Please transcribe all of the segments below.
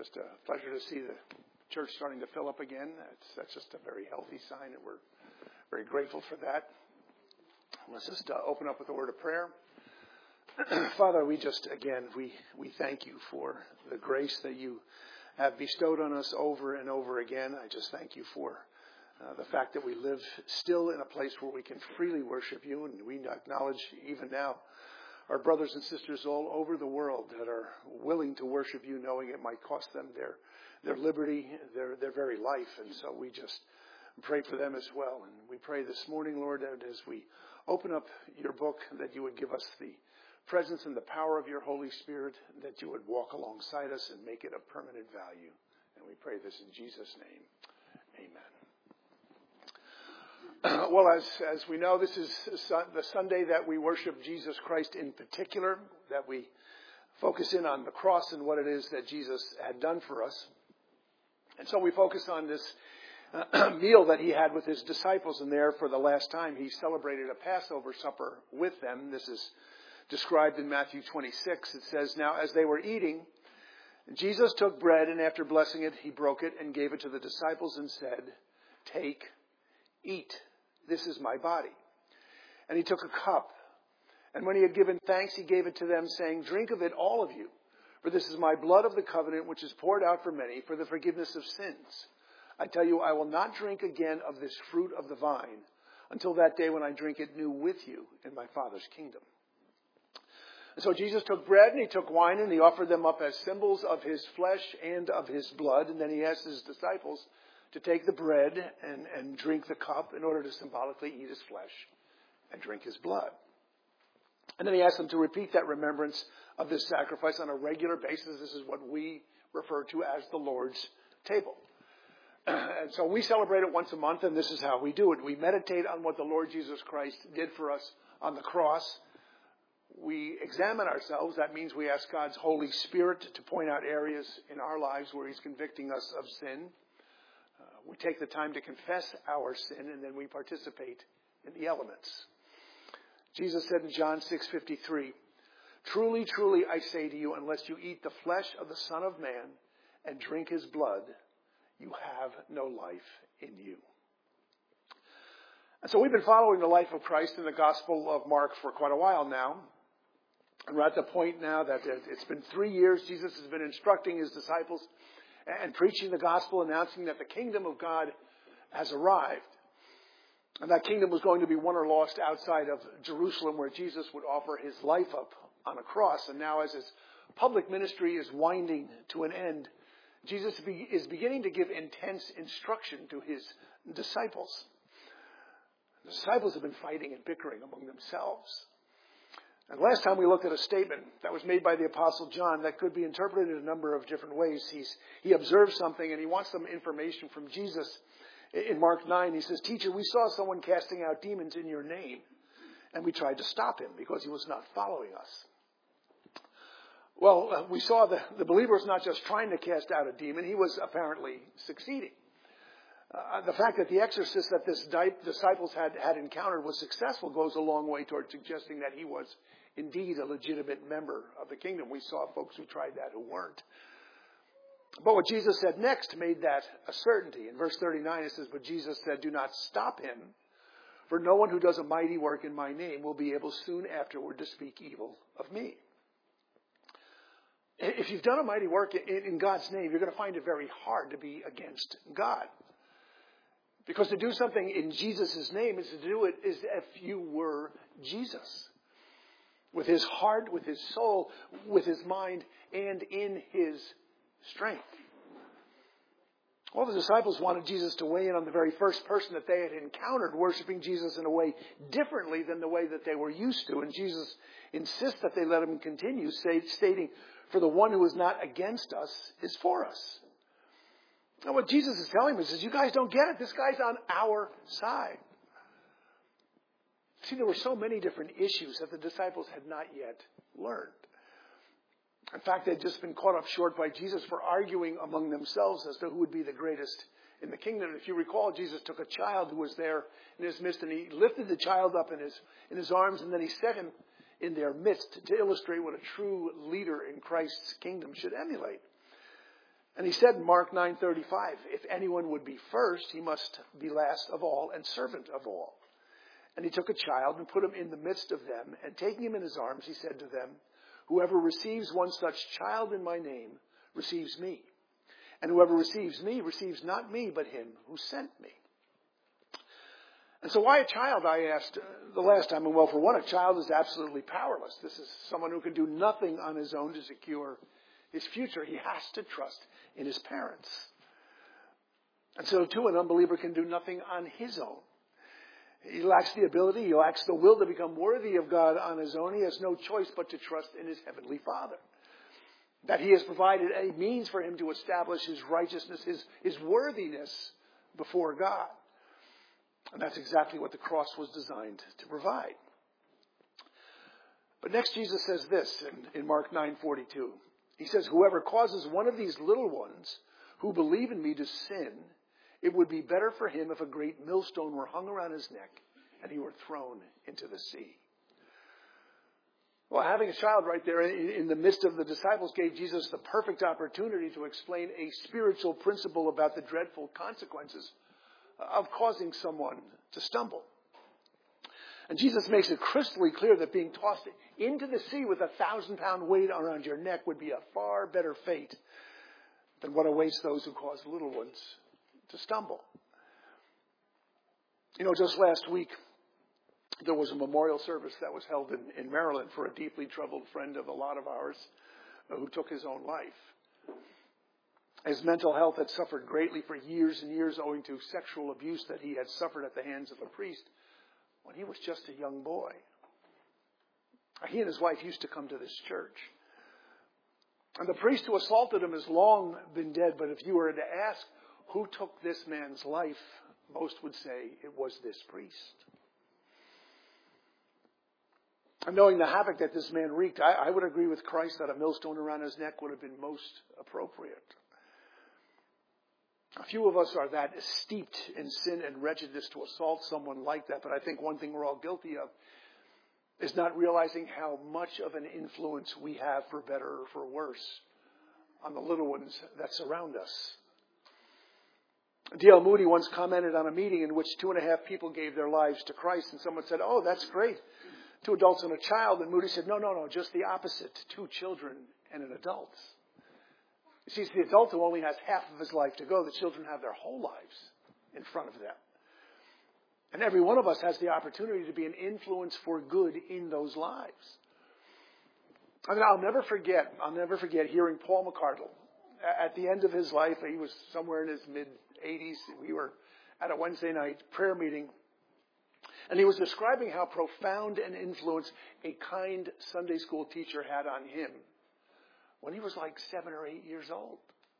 Just a pleasure to see the church starting to fill up again. That's just a very healthy sign, and we're very grateful for that. Let's just open up with a word of prayer. Father, we thank you for the grace that you have bestowed on us over and over again. I just thank you for the fact that we live still in a place where we can freely worship you, and we acknowledge even now our brothers and sisters all over the world that are willing to worship you, knowing it might cost them their liberty, their very life. And so we just pray for them as well. And we pray this morning, Lord, that as we open up your book, that you would give us the presence and the power of your Holy Spirit, that you would walk alongside us and make it of permanent value. And we pray this in Jesus' name. Amen. Well, as we know, this is the Sunday that we worship Jesus Christ in particular, that we focus in on the cross and what it is that Jesus had done for us. And so we focus on this meal that he had with his disciples, and there for the last time he celebrated a Passover supper with them. This is described in Matthew 26. It says, "Now as they were eating, Jesus took bread, and after blessing it, he broke it and gave it to the disciples and said, 'Take, eat. This is my body.' And he took a cup, and when he had given thanks, he gave it to them, saying, 'Drink of it, all of you, for this is my blood of the covenant, which is poured out for many for the forgiveness of sins. I tell you, I will not drink again of this fruit of the vine until that day when I drink it new with you in my Father's kingdom.'" And so Jesus took bread and he took wine and he offered them up as symbols of his flesh and of his blood. And then he asked his disciples to take the bread and drink the cup in order to symbolically eat his flesh and drink his blood. And then he asked them to repeat that remembrance of this sacrifice on a regular basis. This is what we refer to as the Lord's table. And so we celebrate it once a month, and this is how we do it. We meditate on what the Lord Jesus Christ did for us on the cross. We examine ourselves. That means we ask God's Holy Spirit to point out areas in our lives where he's convicting us of sin. We take the time to confess our sin, and then we participate in the elements. Jesus said in John 6:53, "Truly, truly, I say to you, unless you eat the flesh of the Son of Man and drink his blood, you have no life in you." And so we've been following the life of Christ in the Gospel of Mark for quite a while now. And we're at the point now that it's been 3 years. Jesus has been instructing his disciples and preaching the gospel, announcing that the kingdom of God has arrived. And that kingdom was going to be won or lost outside of Jerusalem, where Jesus would offer his life up on a cross. And now as his public ministry is winding to an end, Jesus is beginning to give intense instruction to his disciples. The disciples have been fighting and bickering among themselves. And last time we looked at a statement that was made by the Apostle John that could be interpreted in a number of different ways. He observed something and he wants some information from Jesus. In Mark 9, he says, "Teacher, we saw someone casting out demons in your name, and we tried to stop him because he was not following us." Well, we saw the believer was not just trying to cast out a demon, he was apparently succeeding. The fact that the exorcist that this disciples had encountered was successful goes a long way toward suggesting that he was indeed a legitimate member of the kingdom. We saw folks who tried that who weren't. But what Jesus said next made that a certainty. In verse 39 it says, "But Jesus said, 'Do not stop him, for no one who does a mighty work in my name will be able soon afterward to speak evil of me.'" If you've done a mighty work in God's name, you're going to find it very hard to be against God. Because to do something in Jesus' name is to do it as if you were Jesus. With his heart, with his soul, with his mind, and in his strength. All the disciples wanted Jesus to weigh in on the very first person that they had encountered worshiping Jesus in a way differently than the way that they were used to. And Jesus insists that they let him continue, stating, "For the one who is not against us is for us." And what Jesus is telling us is, you guys don't get it. This guy's on our side. See, there were so many different issues that the disciples had not yet learned. In fact, they'd just been caught up short by Jesus for arguing among themselves as to who would be the greatest in the kingdom. If you recall, Jesus took a child who was there in his midst, and he lifted the child up in his arms, and then he set him in their midst to illustrate what a true leader in Christ's kingdom should emulate. And he said in Mark 9:35, if anyone would be first, he must be last of all and servant of all. And he took a child and put him in the midst of them, and taking him in his arms, he said to them, whoever receives one such child in my name receives me. And whoever receives me receives not me, but him who sent me. And so why a child, I asked the last time. And well, for one, a child is absolutely powerless. This is someone who can do nothing on his own to secure his future. He has to trust in his parents. And so, too, an unbeliever can do nothing on his own. He lacks the ability, he lacks the will to become worthy of God on his own. He has no choice but to trust in his heavenly Father. That he has provided a means for him to establish his righteousness, his worthiness before God. And that's exactly what the cross was designed to provide. But next Jesus says this in Mark 9:42. He says, whoever causes one of these little ones who believe in me to sin, it would be better for him if a great millstone were hung around his neck and he were thrown into the sea. Well, having a child right there in the midst of the disciples gave Jesus the perfect opportunity to explain a spiritual principle about the dreadful consequences of causing someone to stumble. And Jesus makes it crystal clear that being tossed into the sea with a 1,000-pound weight around your neck would be a far better fate than what awaits those who cause little ones to stumble. You know, just last week, there was a memorial service that was held in Maryland for a deeply troubled friend of a lot of ours who took his own life. His mental health had suffered greatly for years and years owing to sexual abuse that he had suffered at the hands of a priest when he was just a young boy. He and his wife used to come to this church. And the priest who assaulted him has long been dead, but if you were to ask who took this man's life, most would say it was this priest. And knowing the havoc that this man wreaked, I would agree with Christ that a millstone around his neck would have been most appropriate. A few of us are that steeped in sin and wretchedness to assault someone like that, but I think one thing we're all guilty of is not realizing how much of an influence we have, for better or for worse, on the little ones that surround us. D.L. Moody once commented on a meeting in which 2.5 people gave their lives to Christ, and someone said, "Oh, that's great. 2 adults and a child." And Moody said, No, just the opposite. 2 children and an adult. You see, it's the adult who only has half of his life to go. The children have their whole lives in front of them. And every one of us has the opportunity to be an influence for good in those lives. I mean, I'll never forget hearing Paul McCardle. At the end of his life, he was somewhere in his mid-80s. We were at a Wednesday night prayer meeting. And he was describing how profound an influence a kind Sunday school teacher had on him when he was like 7 or 8 years old.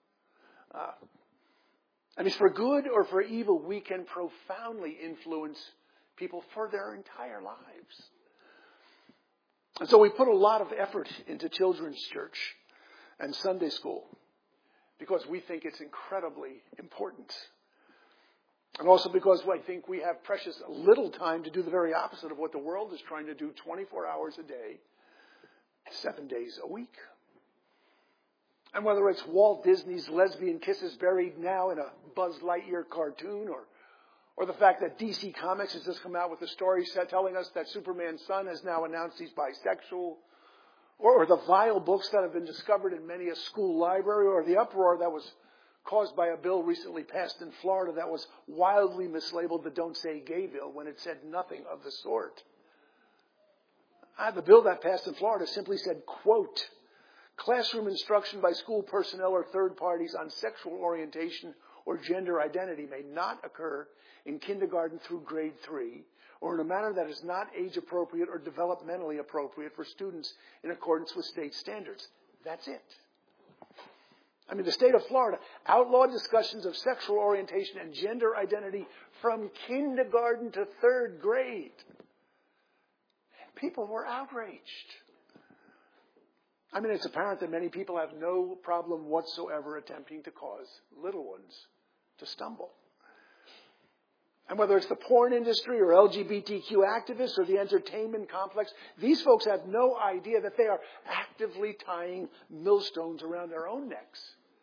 I mean, for good or for evil, we can profoundly influence people for their entire lives. And so we put a lot of effort into children's church and Sunday school because we think it's incredibly important. And also because I think we have precious little time to do the very opposite of what the world is trying to do 24 hours a day, 7 days a week. And whether it's Walt Disney's lesbian kisses buried now in a Buzz Lightyear cartoon, or the fact that DC Comics has just come out with a story set telling us that Superman's son has now announced he's bisexual, or the vile books that have been discovered in many a school library, or the uproar that was caused by a bill recently passed in Florida that was wildly mislabeled the Don't Say Gay bill when it said nothing of the sort. The bill that passed in Florida simply said, quote, "Classroom instruction by school personnel or third parties on sexual orientation or gender identity may not occur in kindergarten through grade 3 or in a manner that is not age appropriate or developmentally appropriate for students in accordance with state standards." That's it. I mean, the state of Florida outlawed discussions of sexual orientation and gender identity from kindergarten to 3rd grade. And people were outraged. I mean, it's apparent that many people have no problem whatsoever attempting to cause little ones to stumble. And whether it's the porn industry or LGBTQ activists or the entertainment complex, these folks have no idea that they are actively tying millstones around their own necks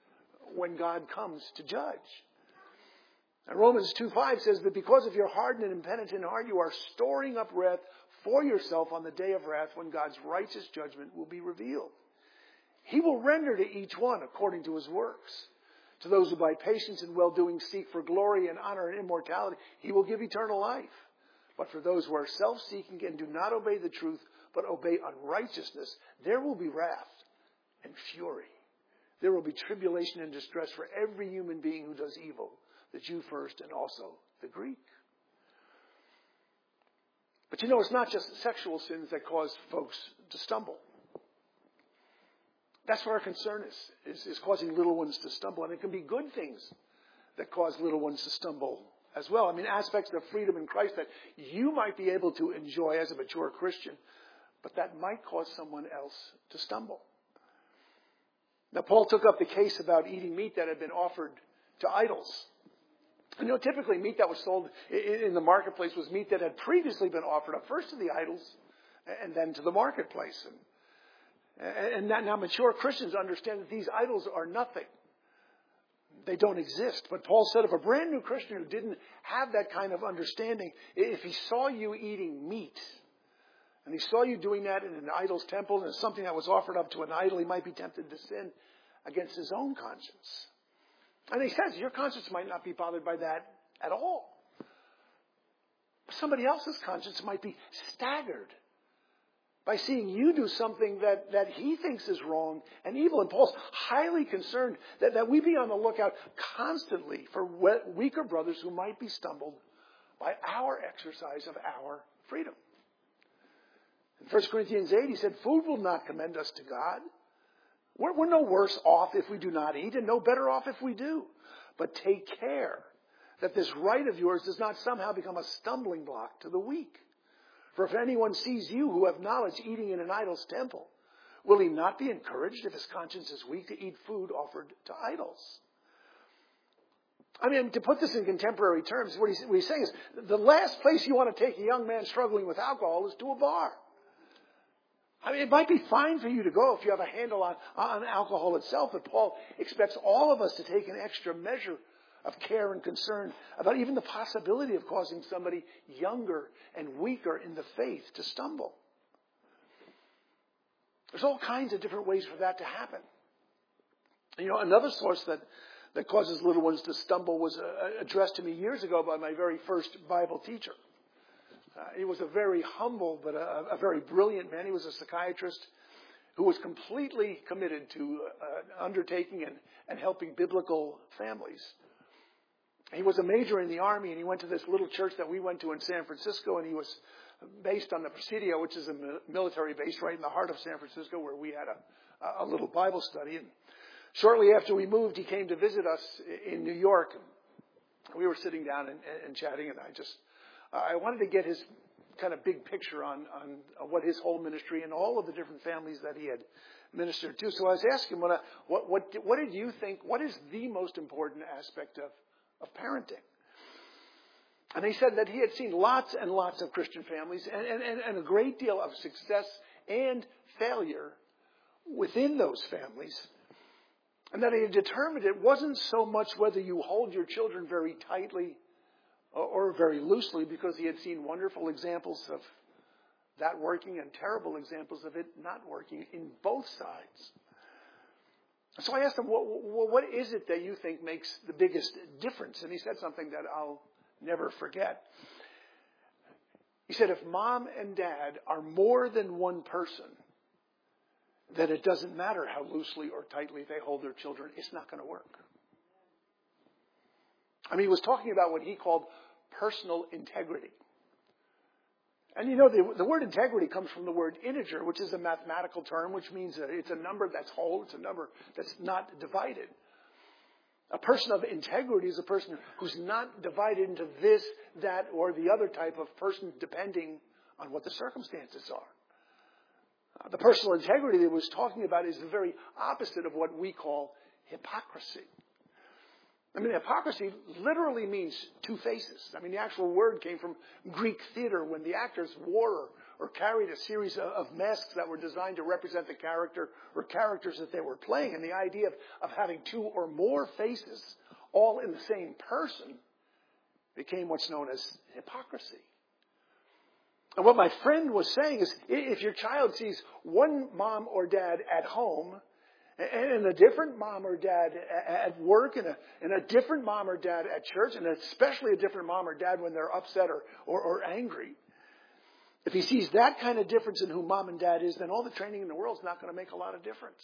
when God comes to judge. And Romans 2:5 says, but because of your hardened and impenitent heart, you are storing up wrath for yourself on the day of wrath when God's righteous judgment will be revealed. He will render to each one according to his works. To those who by patience and well-doing seek for glory and honor and immortality, he will give eternal life. But for those who are self-seeking and do not obey the truth, but obey unrighteousness, there will be wrath and fury. There will be tribulation and distress for every human being who does evil, the Jew first and also the Greek. But it's not just sexual sins that cause folks to stumble. That's what our concern is causing little ones to stumble. And it can be good things that cause little ones to stumble as well. I mean, aspects of freedom in Christ that you might be able to enjoy as a mature Christian, but that might cause someone else to stumble. Now, Paul took up the case about eating meat that had been offered to idols. And typically meat that was sold in the marketplace was meat that had previously been offered up first to the idols and then to the marketplace. And now mature Christians understand that these idols are nothing. They don't exist. But Paul said if a brand new Christian who didn't have that kind of understanding, if he saw you eating meat, and he saw you doing that in an idol's temple, and it's something that was offered up to an idol, he might be tempted to sin against his own conscience. And he says your conscience might not be bothered by that at all. Somebody else's conscience might be staggered by seeing you do something that he thinks is wrong and evil. And Paul's highly concerned that we be on the lookout constantly for weaker brothers who might be stumbled by our exercise of our freedom. In 1 Corinthians 8, he said, food will not commend us to God. We're no worse off if we do not eat and no better off if we do. But take care that this right of yours does not somehow become a stumbling block to the weak. For if anyone sees you who have knowledge eating in an idol's temple, will he not be encouraged if his conscience is weak to eat food offered to idols? I mean, to put this in contemporary terms, what he's saying is the last place you want to take a young man struggling with alcohol is to a bar. I mean, it might be fine for you to go if you have a handle on alcohol itself, but Paul expects all of us to take an extra measure of care and concern about even the possibility of causing somebody younger and weaker in the faith to stumble. There's all kinds of different ways for that to happen. Another source that causes little ones to stumble was addressed to me years ago by my very first Bible teacher. He was a very humble but a very brilliant man. He was a psychiatrist who was completely committed to undertaking and helping biblical families. He was a major in the Army, and he went to this little church that we went to in San Francisco, and he was based on the Presidio, which is a military base right in the heart of San Francisco, where we had a little Bible study. And shortly after we moved, he came to visit us in New York. We were sitting down and chatting, and I wanted to get his kind of big picture on what his whole ministry and all of the different families that he had ministered to. So I was asking him, what did you think, what is the most important aspect of parenting? And he said that he had seen lots and lots of Christian families and a great deal of success and failure within those families. And that he had determined it wasn't so much whether you hold your children very tightly or very loosely, because he had seen wonderful examples of that working and terrible examples of it not working in both sides. So I asked him, what is it that you think makes the biggest difference? And he said something that I'll never forget. He said, if mom and dad are more than one person, then it doesn't matter how loosely or tightly they hold their children. It's not going to work. I mean, he was talking about what he called personal integrity. And the word integrity comes from the word integer, which is a mathematical term, which means that it's a number that's whole. It's a number that's not divided. A person of integrity is a person who's not divided into this, that, or the other type of person, depending on what the circumstances are. The personal integrity that he was talking about is the very opposite of what we call hypocrisy. I mean, hypocrisy literally means two faces. I mean, the actual word came from Greek theater when the actors wore or carried a series of masks that were designed to represent the character or characters that they were playing. And the idea of having two or more faces all in the same person became what's known as hypocrisy. And what my friend was saying is, if your child sees one mom or dad at home, and a different mom or dad at work, and a different mom or dad at church, and especially a different mom or dad when they're upset or angry, if he sees that kind of difference in who mom and dad is, then all the training in the world is not going to make a lot of difference.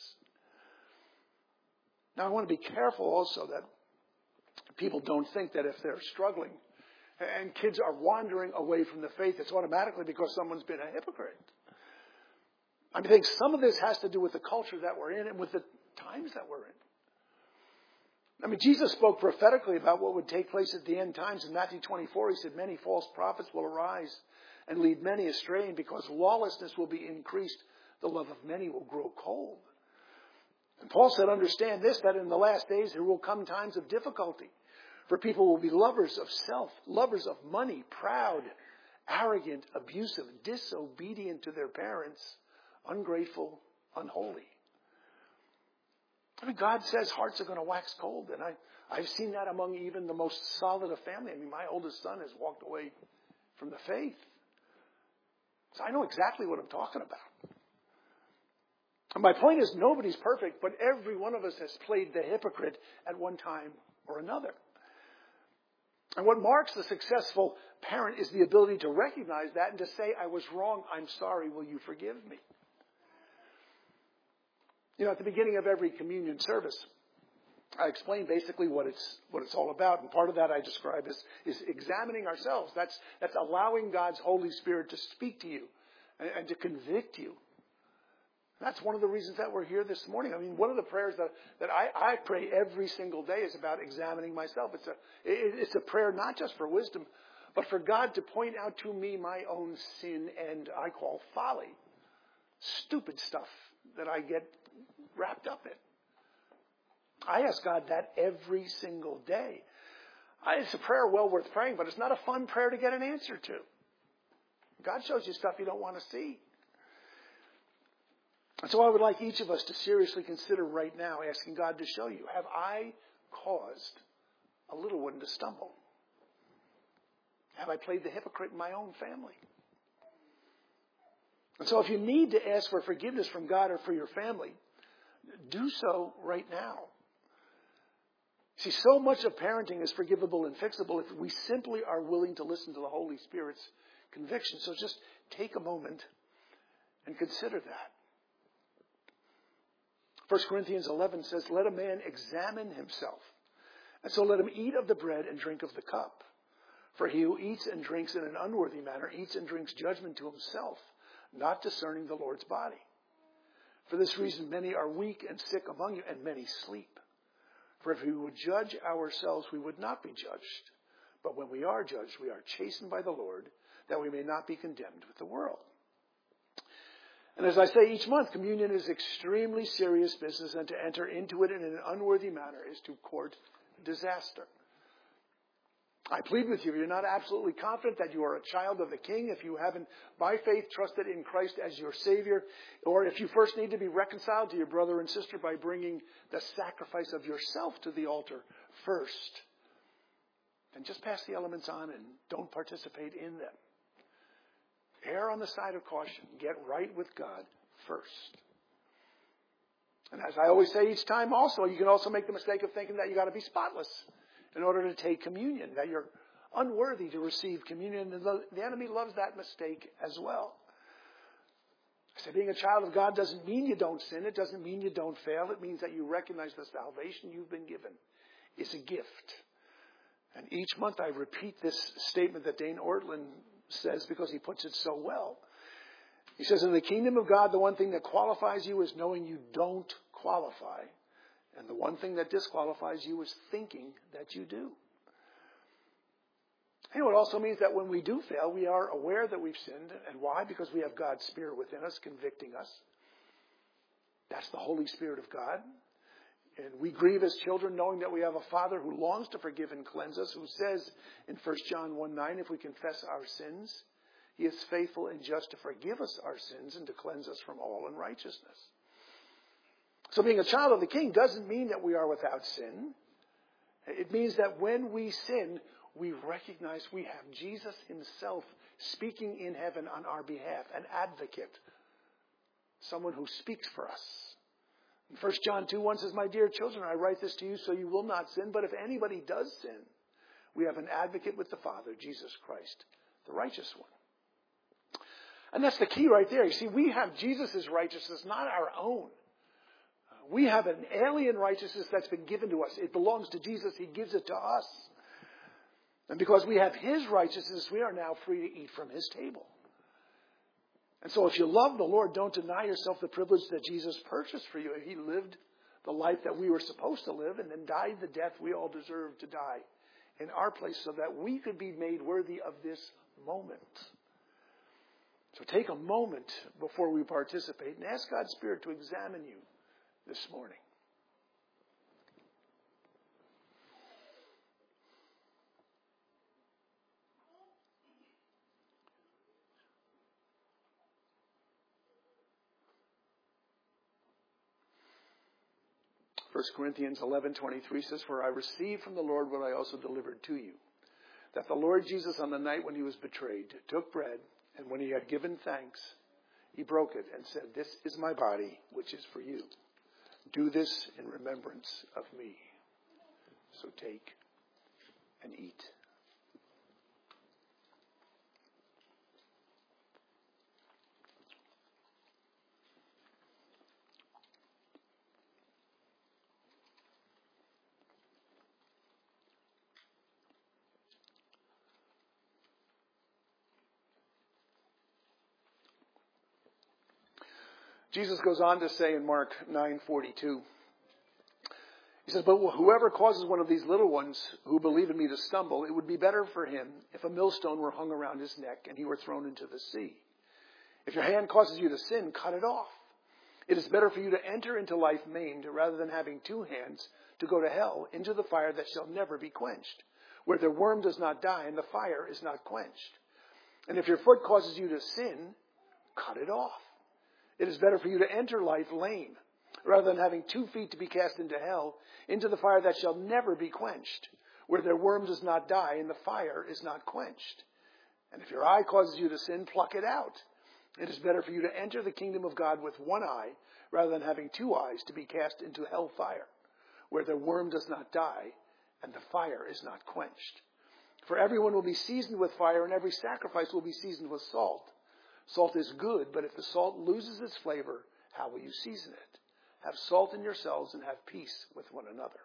Now, I want to be careful also that people don't think that if they're struggling and kids are wandering away from the faith, it's automatically because someone's been a hypocrite. I think some of this has to do with the culture that we're in and with the times that we're in. Jesus spoke prophetically about what would take place at the end times. In Matthew 24, he said, many false prophets will arise and lead many astray, and because lawlessness will be increased, the love of many will grow cold. And Paul said, understand this, that in the last days there will come times of difficulty. For people will be lovers of self, lovers of money, proud, arrogant, abusive, disobedient to their parents, ungrateful, unholy. God says hearts are going to wax cold. And I've seen that among even the most solid of family. My oldest son has walked away from the faith. So I know exactly what I'm talking about. And my point is, nobody's perfect, but every one of us has played the hypocrite at one time or another. And what marks the successful parent is the ability to recognize that and to say, I was wrong, I'm sorry, will you forgive me? At the beginning of every communion service, I explain basically what it's all about. And part of that I describe is examining ourselves. That's allowing God's Holy Spirit to speak to you and to convict you. That's one of the reasons that we're here this morning. One of the prayers that I pray every single day is about examining myself. It's a prayer not just for wisdom, but for God to point out to me my own sin and I call folly. Stupid stuff that I get wrapped up in. I ask God that every single day. It's a prayer well worth praying, but it's not a fun prayer to get an answer to. God shows you stuff you don't want to see. And so I would like each of us to seriously consider right now asking God to show you, have I caused a little one to stumble? Have I played the hypocrite in my own family? And so if you need to ask for forgiveness from God or for your family, do so right now. See, so much of parenting is forgivable and fixable if we simply are willing to listen to the Holy Spirit's conviction. So just take a moment and consider that. 1 Corinthians 11 says, let a man examine himself, and so let him eat of the bread and drink of the cup. For he who eats and drinks in an unworthy manner eats and drinks judgment to himself, not discerning the Lord's body. For this reason many are weak and sick among you, and many sleep. For if we would judge ourselves, we would not be judged. But when we are judged, we are chastened by the Lord, that we may not be condemned with the world. And as I say each month, communion is extremely serious business, and to enter into it in an unworthy manner is to court disaster. I plead with you, if you're not absolutely confident that you are a child of the King, if you haven't by faith trusted in Christ as your Savior, or if you first need to be reconciled to your brother and sister by bringing the sacrifice of yourself to the altar first, then just pass the elements on and don't participate in them. Err on the side of caution. Get right with God first. And as I always say each time also, you can also make the mistake of thinking that you got to be spotless in order to take communion, that you're unworthy to receive communion. And the enemy loves that mistake as well. I say being a child of God doesn't mean you don't sin. It doesn't mean you don't fail. It means that you recognize the salvation you've been given is a gift. And each month I repeat this statement that Dane Ortlund says because he puts it so well. He says, in the kingdom of God, the one thing that qualifies you is knowing you don't qualify. And the one thing that disqualifies you is thinking that you do. You know, it also means that when we do fail, we are aware that we've sinned. And why? Because we have God's Spirit within us convicting us. That's the Holy Spirit of God. And we grieve as children knowing that we have a Father who longs to forgive and cleanse us, who says in 1 John 1:9, if we confess our sins, He is faithful and just to forgive us our sins and to cleanse us from all unrighteousness. So being a child of the King doesn't mean that we are without sin. It means that when we sin, we recognize we have Jesus himself speaking in heaven on our behalf, an advocate, someone who speaks for us. 1 John 2:1 says, "My dear children, I write this to you so you will not sin, but if anybody does sin, we have an advocate with the Father, Jesus Christ, the righteous one." And that's the key right there. You see, we have Jesus' righteousness, not our own. We have an alien righteousness that's been given to us. It belongs to Jesus. He gives it to us. And because we have his righteousness, we are now free to eat from his table. And so if you love the Lord, don't deny yourself the privilege that Jesus purchased for you. He lived the life that we were supposed to live and then died the death we all deserve to die in our place so that we could be made worthy of this moment. So take a moment before we participate and ask God's Spirit to examine you this morning. First Corinthians 11:23 says, "For I received from the Lord what I also delivered to you, that the Lord Jesus on the night when he was betrayed took bread, and when he had given thanks, he broke it and said, 'This is my body, which is for you. Do this in remembrance of me.' So take and eat." Jesus goes on to say in Mark 9:42, he says, "But whoever causes one of these little ones who believe in me to stumble, it would be better for him if a millstone were hung around his neck and he were thrown into the sea. If your hand causes you to sin, cut it off. It is better for you to enter into life maimed rather than having two hands to go to hell, into the fire that shall never be quenched, where the worm does not die and the fire is not quenched. And if your foot causes you to sin, cut it off. It is better for you to enter life lame, rather than having 2 feet to be cast into hell, into the fire that shall never be quenched, where their worm does not die and the fire is not quenched. And if your eye causes you to sin, pluck it out. It is better for you to enter the kingdom of God with one eye, rather than having 2 eyes to be cast into hellfire, where their worm does not die and the fire is not quenched. For everyone will be seasoned with fire, and every sacrifice will be seasoned with salt. Salt is good, but if the salt loses its flavor, how will you season it? Have salt in yourselves and have peace with one another."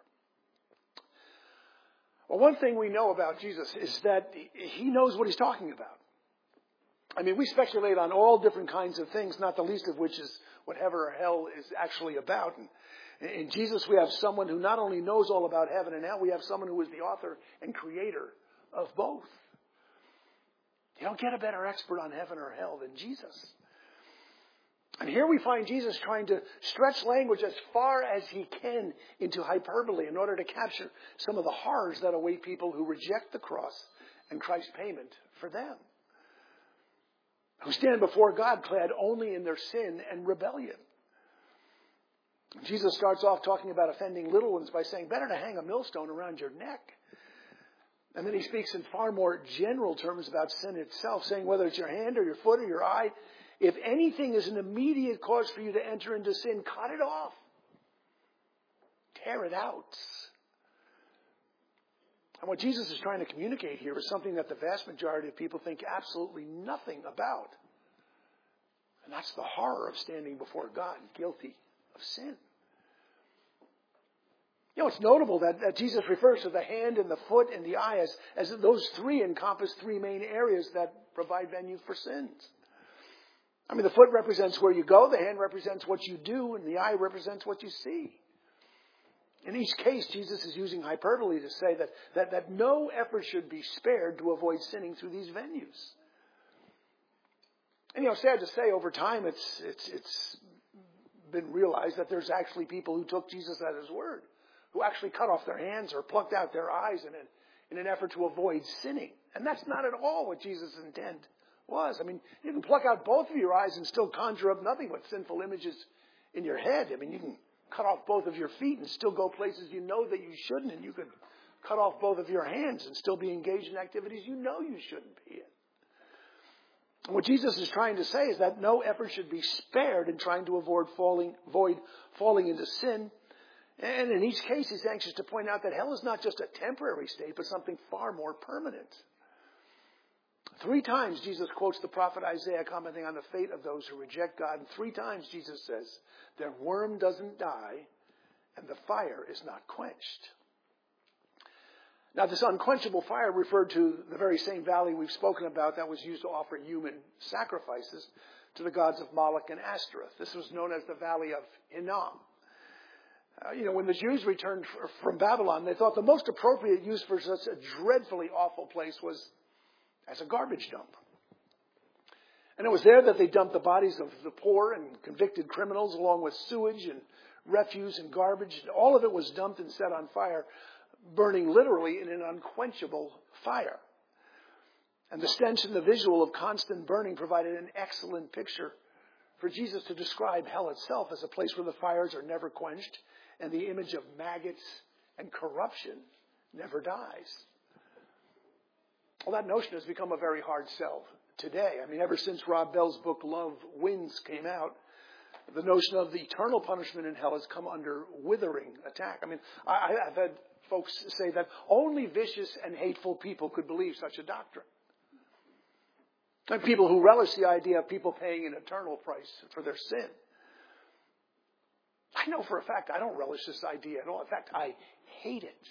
Well, one thing we know about Jesus is that he knows what he's talking about. I mean, we speculate on all different kinds of things, not the least of which is what heaven or hell is actually about. And in Jesus, we have someone who not only knows all about heaven and hell, we have someone who is the author and creator of both. You don't get a better expert on heaven or hell than Jesus. And here we find Jesus trying to stretch language as far as he can into hyperbole in order to capture some of the horrors that await people who reject the cross and Christ's payment for them, who stand before God clad only in their sin and rebellion. Jesus starts off talking about offending little ones by saying, better to hang a millstone around your neck. And then he speaks in far more general terms about sin itself, saying whether it's your hand or your foot or your eye, if anything is an immediate cause for you to enter into sin, cut it off. Tear it out. And what Jesus is trying to communicate here is something that the vast majority of people think absolutely nothing about. And that's the horror of standing before God guilty of sin. You know, it's notable that Jesus refers to the hand and the foot and the eye as those three encompass 3 main areas that provide venue for sins. I mean, the foot represents where you go, the hand represents what you do, and the eye represents what you see. In each case, Jesus is using hyperbole to say that no effort should be spared to avoid sinning through these venues. And, you know, sad to say, over time, it's been realized that there's actually people who took Jesus at his word, who actually cut off their hands or plucked out their eyes in an effort to avoid sinning. And that's not at all what Jesus' intent was. I mean, you can pluck out both of your eyes and still conjure up nothing but sinful images in your head. I mean, you can cut off both of your feet and still go places you know that you shouldn't, and you could cut off both of your hands and still be engaged in activities you know you shouldn't be in. And what Jesus is trying to say is that no effort should be spared in trying to avoid falling into sin. And in each case, he's anxious to point out that hell is not just a temporary state, but something far more permanent. 3 times Jesus quotes the prophet Isaiah commenting on the fate of those who reject God. And 3 times Jesus says, their worm doesn't die and the fire is not quenched. Now, this unquenchable fire referred to the very same valley we've spoken about that was used to offer human sacrifices to the gods of Moloch and Ashtoreth. This was known as the Valley of Hinnom. When the Jews returned from Babylon, they thought the most appropriate use for such a dreadfully awful place was as a garbage dump. And it was there that they dumped the bodies of the poor and convicted criminals along with sewage and refuse and garbage. All of it was dumped and set on fire, burning literally in an unquenchable fire. And the stench and the visual of constant burning provided an excellent picture for Jesus to describe hell itself as a place where the fires are never quenched and the image of maggots and corruption never dies. Well, that notion has become a very hard sell today. I mean, ever since Rob Bell's book Love Wins came out, the notion of the eternal punishment in hell has come under withering attack. I mean, I've had folks say that only vicious and hateful people could believe such a doctrine. And people who relish the idea of people paying an eternal price for their sin. I know for a fact I don't relish this idea at all. In fact, I hate it.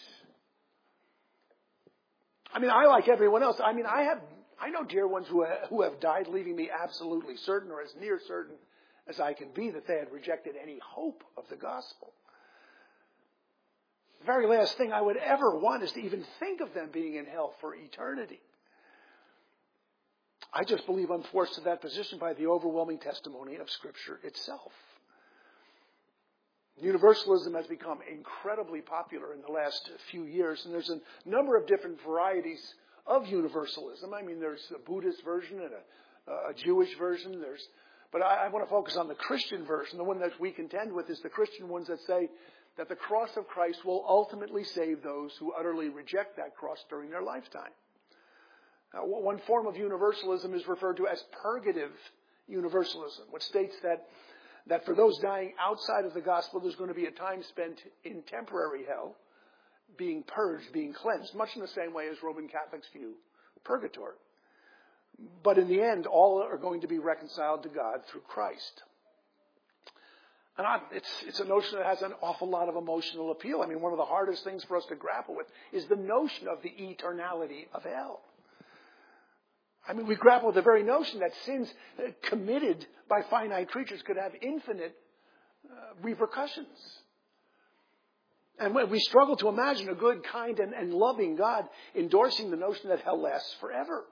I mean, I like everyone else. I mean, I know dear ones who have died leaving me absolutely certain or as near certain as I can be that they had rejected any hope of the gospel. The very last thing I would ever want is to even think of them being in hell for eternity. I just believe I'm forced to that position by the overwhelming testimony of Scripture itself. Universalism has become incredibly popular in the last few years, and there's a number of different varieties of universalism. I mean, there's a Buddhist version and a Jewish version. But I want to focus on the Christian version. The one that we contend with is the Christian ones that say that the cross of Christ will ultimately save those who utterly reject that cross during their lifetime. One form of universalism is referred to as purgative universalism, which states that for those dying outside of the gospel, there's going to be a time spent in temporary hell, being purged, being cleansed, much in the same way as Roman Catholics view purgatory. But in the end, all are going to be reconciled to God through Christ. And it's a notion that has an awful lot of emotional appeal. I mean, one of the hardest things for us to grapple with is the notion of the eternality of hell. I mean, we grapple with the very notion that sins committed by finite creatures could have infinite repercussions. And we struggle to imagine a good, kind, and loving God endorsing the notion that hell lasts forever.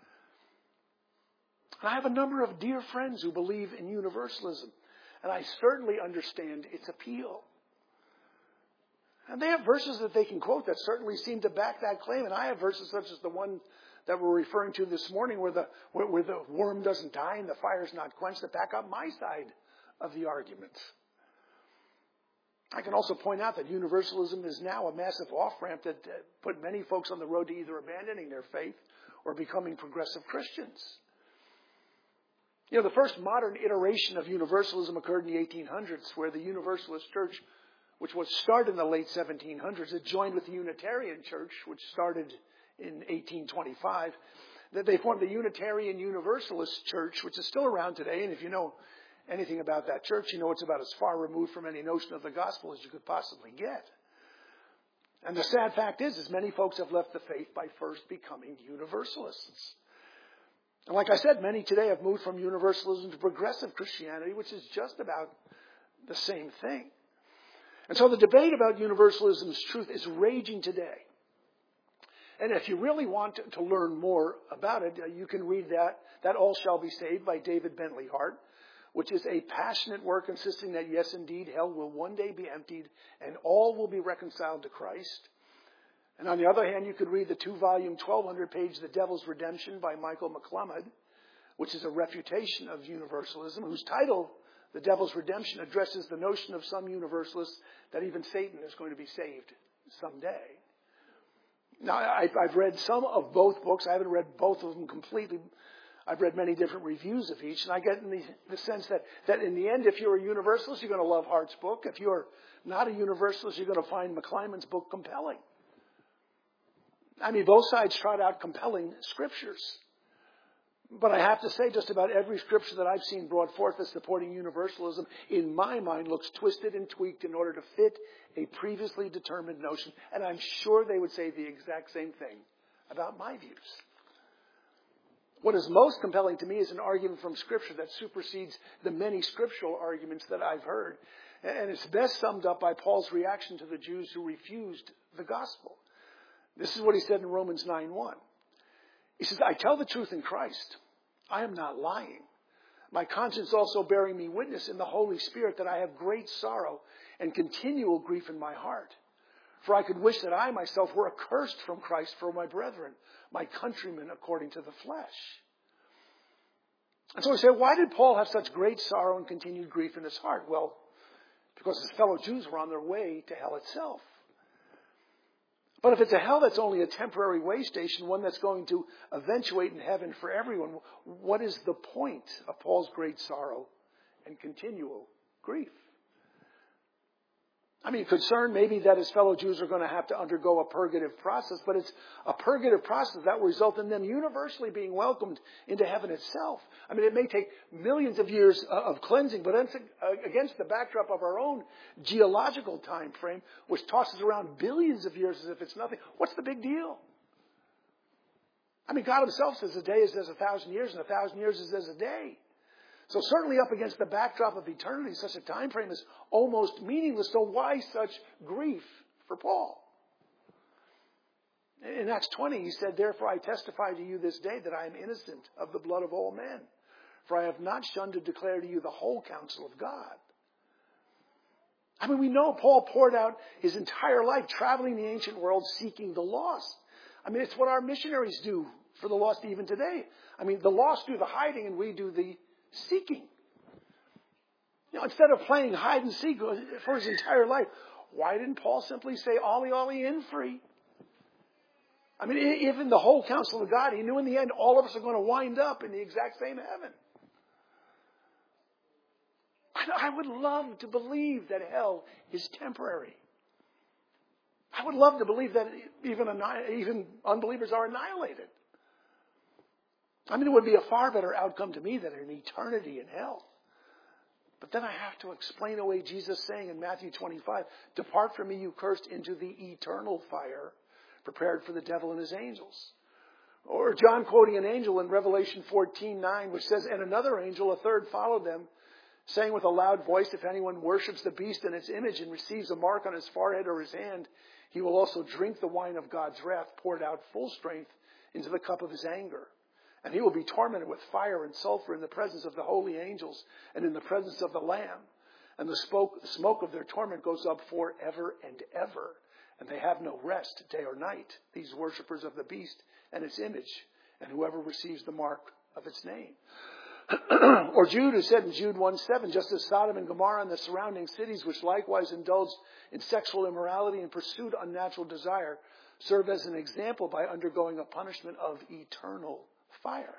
And I have a number of dear friends who believe in universalism, and I certainly understand its appeal. And they have verses that they can quote that certainly seem to back that claim, and I have verses such as the one that we're referring to this morning where the worm doesn't die and the fire's not quenched that back up my side of the argument. I can also point out that universalism is now a massive off-ramp that put many folks on the road to either abandoning their faith or becoming progressive Christians. The first modern iteration of universalism occurred in the 1800s, where the Universalist Church, which was started in the late 1700s, it joined with the Unitarian Church, which started in 1825. That they formed the Unitarian Universalist Church, which is still around today. And if you know anything about that church, you know it's about as far removed from any notion of the gospel as you could possibly get. And the sad fact is many folks have left the faith by first becoming Universalists. And like I said, many today have moved from universalism to progressive Christianity, which is just about the same thing. And so the debate about universalism's truth is raging today. And if you really want to learn more about it, you can read that All Shall Be Saved by David Bentley Hart, which is a passionate work insisting that, yes, indeed, hell will one day be emptied and all will be reconciled to Christ. And on the other hand, you could read the 2-volume, 1,200-page The Devil's Redemption by Michael McClelland, which is a refutation of universalism, whose title, The Devil's Redemption, addresses the notion of some universalists that even Satan is going to be saved someday. Now, I've read some of both books. I haven't read both of them completely. I've read many different reviews of each, and I get the sense that in the end, if you're a universalist, you're going to love Hart's book. If you're not a universalist, you're going to find McClymon's book compelling. I mean, both sides trot out compelling scriptures. But I have to say, just about every scripture that I've seen brought forth as supporting universalism, in my mind, looks twisted and tweaked in order to fit a previously determined notion. And I'm sure they would say the exact same thing about my views. What is most compelling to me is an argument from Scripture that supersedes the many scriptural arguments that I've heard. And it's best summed up by Paul's reaction to the Jews who refused the gospel. This is what he said in Romans 9:1. He says, I tell the truth in Christ. I am not lying. My conscience also bearing me witness in the Holy Spirit that I have great sorrow and continual grief in my heart. For I could wish that I myself were accursed from Christ for my brethren, my countrymen according to the flesh. And so we say, why did Paul have such great sorrow and continued grief in his heart? Well, because his fellow Jews were on their way to hell itself. But if it's a hell that's only a temporary way station, one that's going to eventuate in heaven for everyone, what is the point of Paul's great sorrow and continual grief? I mean, concerned maybe that his fellow Jews are going to have to undergo a purgative process, but it's a purgative process that will result in them universally being welcomed into heaven itself. I mean, it may take millions of years of cleansing, but against the backdrop of our own geological time frame, which tosses around billions of years as if it's nothing, what's the big deal? I mean, God himself says a day is as 1,000 years, and 1,000 years is as a day. So certainly up against the backdrop of eternity, such a time frame is almost meaningless. So why such grief for Paul? In Acts 20, he said, therefore I testify to you this day that I am innocent of the blood of all men. For I have not shunned to declare to you the whole counsel of God. I mean, we know Paul poured out his entire life traveling the ancient world seeking the lost. I mean, it's what our missionaries do for the lost even today. I mean, the lost do the hiding and we do the seeking. You know, instead of playing hide and seek for his entire life, why didn't Paul simply say, ollie, ollie, in free? I mean, even the whole counsel of God, he knew in the end all of us are going to wind up in the exact same heaven. I would love to believe that hell is temporary. I would love to believe that even unbelievers are annihilated. I mean, it would be a far better outcome to me than an eternity in hell. But then I have to explain away Jesus saying in Matthew 25, depart from me, you cursed, into the eternal fire prepared for the devil and his angels. Or John quoting an angel in Revelation 14:9, which says, and another angel, a third, followed them, saying with a loud voice, if anyone worships the beast and its image and receives a mark on his forehead or his hand, he will also drink the wine of God's wrath poured out full strength into the cup of his anger. And he will be tormented with fire and sulfur in the presence of the holy angels and in the presence of the Lamb. And the smoke of their torment goes up forever and ever. And they have no rest day or night, these worshippers of the beast and its image, and whoever receives the mark of its name. Or Jude, who said in Jude 1:7, just as Sodom and Gomorrah and the surrounding cities, which likewise indulged in sexual immorality and pursued unnatural desire, serve as an example by undergoing a punishment of eternal fire.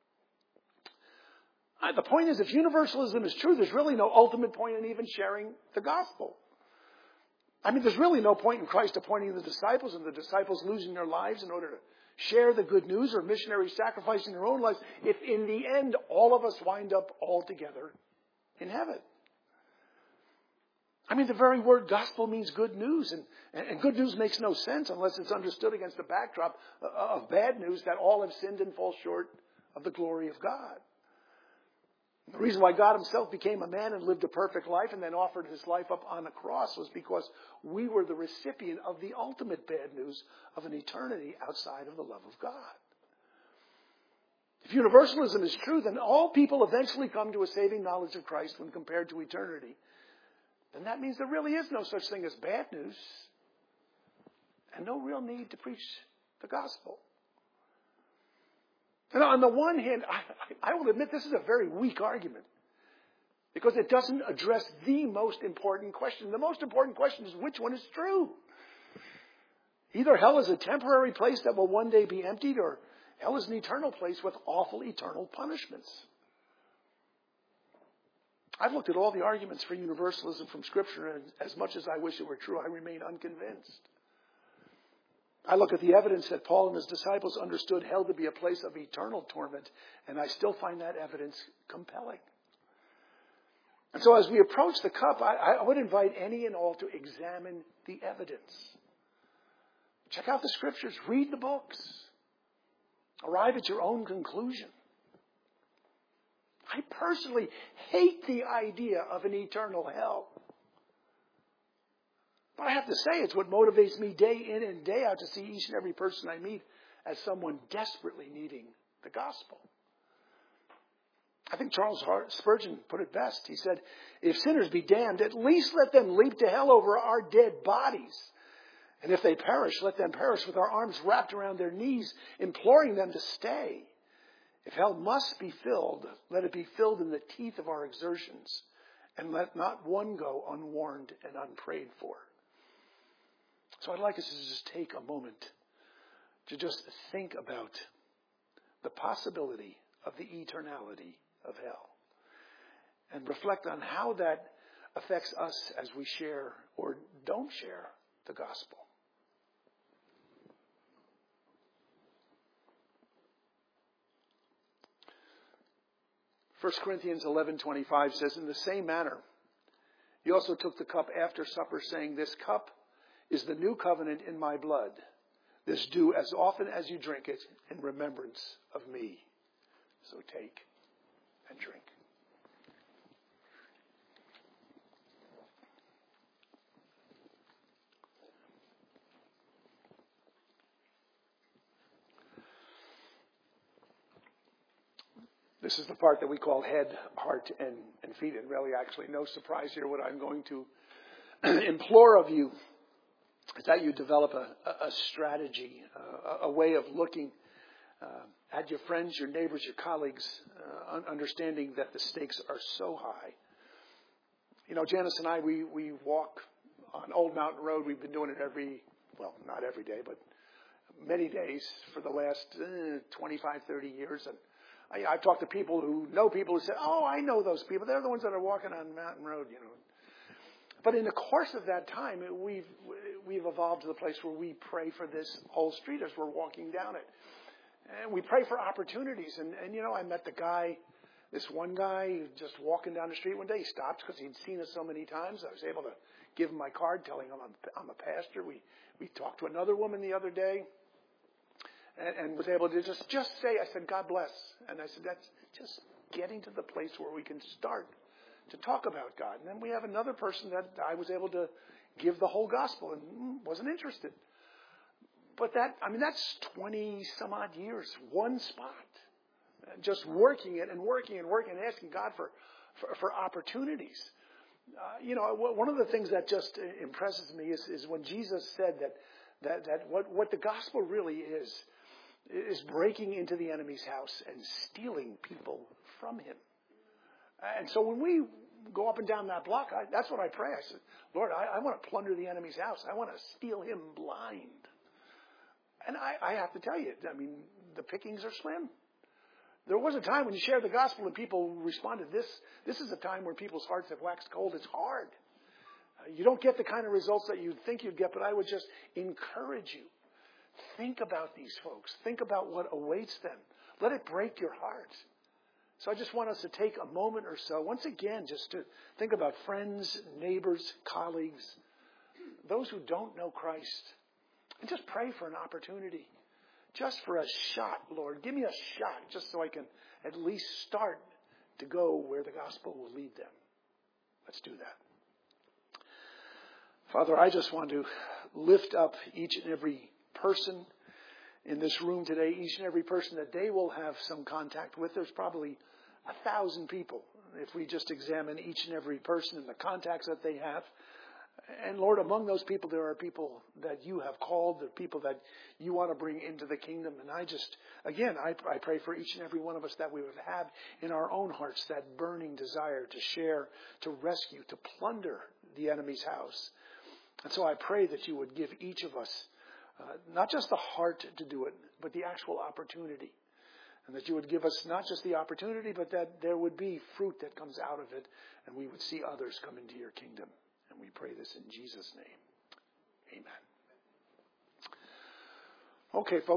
The point is, if universalism is true, there's really no ultimate point in even sharing the gospel. I mean, there's really no point in Christ appointing the disciples and the disciples losing their lives in order to share the good news, or missionaries sacrificing their own lives, if in the end all of us wind up all together in heaven. I mean, the very word gospel means good news, and good news makes no sense unless it's understood against the backdrop of bad news that all have sinned and fall short of the glory of God. The reason why God himself became a man and lived a perfect life and then offered his life up on a cross was because we were the recipient of the ultimate bad news of an eternity outside of the love of God. If universalism is true, then all people eventually come to a saving knowledge of Christ when compared to eternity. Then that means there really is no such thing as bad news and no real need to preach the gospel. And on the one hand, I will admit this is a very weak argument because it doesn't address the most important question. The most important question is which one is true. Either hell is a temporary place that will one day be emptied, or hell is an eternal place with awful eternal punishments. I've looked at all the arguments for universalism from Scripture, and as much as I wish it were true, I remain unconvinced. I look at the evidence that Paul and his disciples understood hell to be a place of eternal torment, and I still find that evidence compelling. And so as we approach the cup, I would invite any and all to examine the evidence. Check out the Scriptures. Read the books. Arrive at your own conclusion. I personally hate the idea of an eternal hell. But I have to say, it's what motivates me day in and day out to see each and every person I meet as someone desperately needing the gospel. I think Charles Spurgeon put it best. He said, if sinners be damned, at least let them leap to hell over our dead bodies. And if they perish, let them perish with our arms wrapped around their knees, imploring them to stay. If hell must be filled, let it be filled in the teeth of our exertions, and let not one go unwarned and unprayed for. So I'd like us to just take a moment to just think about the possibility of the eternality of hell and reflect on how that affects us as we share or don't share the gospel. 1 Corinthians 11:25 says, in the same manner, he also took the cup after supper, saying, this cup is the new covenant in my blood. This do as often as you drink it in remembrance of me. So take and drink. This is the part that we call head, heart, and feet. And really, actually, no surprise here. What I'm going to implore of you is that you develop a strategy, a way of looking at your friends, your neighbors, your colleagues, understanding that the stakes are so high. You know, Janice and I, we walk on Old Mountain Road. We've been doing it not every day, but many days for the last 25, 30 years. And I've talked to people who know people who say, oh, I know those people. They're the ones that are walking on Mountain Road, you know. But in the course of that time, we've evolved to the place where we pray for this whole street as we're walking down it. And we pray for opportunities. And you know, I met this one guy just walking down the street one day. He stopped because he'd seen us so many times. I was able to give him my card telling him I'm a pastor. We talked to another woman the other day. And was able to just say, I said, God bless. And I said, that's just getting to the place where we can start to talk about God. And then we have another person that I was able to give the whole gospel and wasn't interested. But that's 20 some odd years, one spot. Just working it and working and working and asking God for opportunities. You know, one of the things that just impresses me is when Jesus said that what the gospel really is breaking into the enemy's house and stealing people from him. And so when we go up and down that block, that's what I pray. I said, Lord, I want to plunder the enemy's house. I want to steal him blind. And I have to tell you, the pickings are slim. There was a time when you shared the gospel and people responded. This is a time where people's hearts have waxed cold. It's hard. You don't get the kind of results that you'd think you'd get, but I would just encourage you. Think about these folks. Think about what awaits them. Let it break your heart. So I just want us to take a moment or so, once again, just to think about friends, neighbors, colleagues, those who don't know Christ, and just pray for an opportunity. Just for a shot, Lord. Give me a shot just so I can at least start to go where the gospel will lead them. Let's do that. Father, I just want to lift up each and every person in this room today, each and every person that they will have some contact with. There's probably 1,000 people if we just examine each and every person and the contacts that they have. And Lord, among those people, there are people that you have called, the people that you want to bring into the kingdom. And I pray for each and every one of us that we would have in our own hearts that burning desire to share, to rescue, to plunder the enemy's house. And so I pray that you would give each of us not just the heart to do it, but the actual opportunity. And that you would give us not just the opportunity, but that there would be fruit that comes out of it, and we would see others come into your kingdom. And we pray this in Jesus' name. Amen. Okay, folks.